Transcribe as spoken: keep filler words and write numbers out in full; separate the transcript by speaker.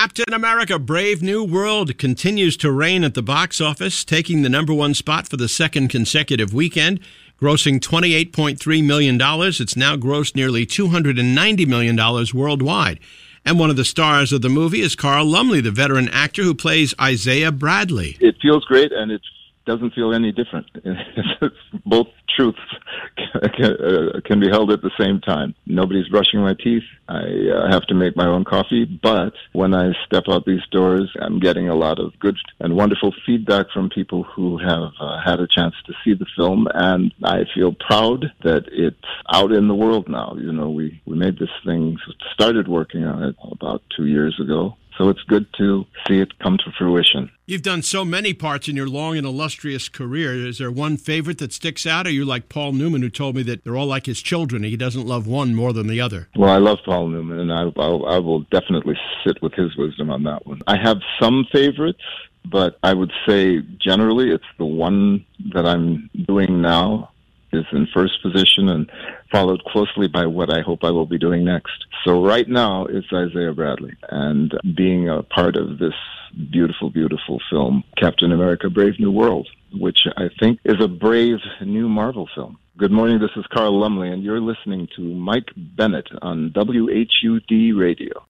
Speaker 1: Captain America: Brave New World continues to reign at the box office, taking the number one spot for the second consecutive weekend, grossing twenty-eight point three million dollars. It's now grossed nearly two hundred ninety million dollars worldwide. And one of the stars of the movie is Carl Lumbly, the veteran actor who plays Isaiah Bradley.
Speaker 2: It feels great, and it doesn't feel any different. Both truths can, can be held at the same time. Nobody's brushing my teeth. I uh, have to make my own coffee, but when I step out these doors, I'm getting a lot of good and wonderful feedback from people who have uh, had a chance to see the film, and I feel proud that it's out in the world now. You know, we, we made this thing, started working on it about two years ago. So it's good to see it come to fruition.
Speaker 1: You've done so many parts in your long and illustrious career. Is there one favorite that sticks out? Or are you like Paul Newman, who told me that they're all like his children? He doesn't love one more than the other.
Speaker 2: Well, I love Paul Newman, and I, I, I will definitely sit with his wisdom on that one. I have some favorites, but I would say generally it's the one that I'm doing now is in first position and followed closely by what I hope I will be doing next. So right now it's Isaiah Bradley, and being a part of this beautiful, beautiful film, Captain America: Brave New World, which I think is a brave new Marvel film. Good morning, this is Carl Lumbly, and you're listening to Mike Bennett on W H U D Radio.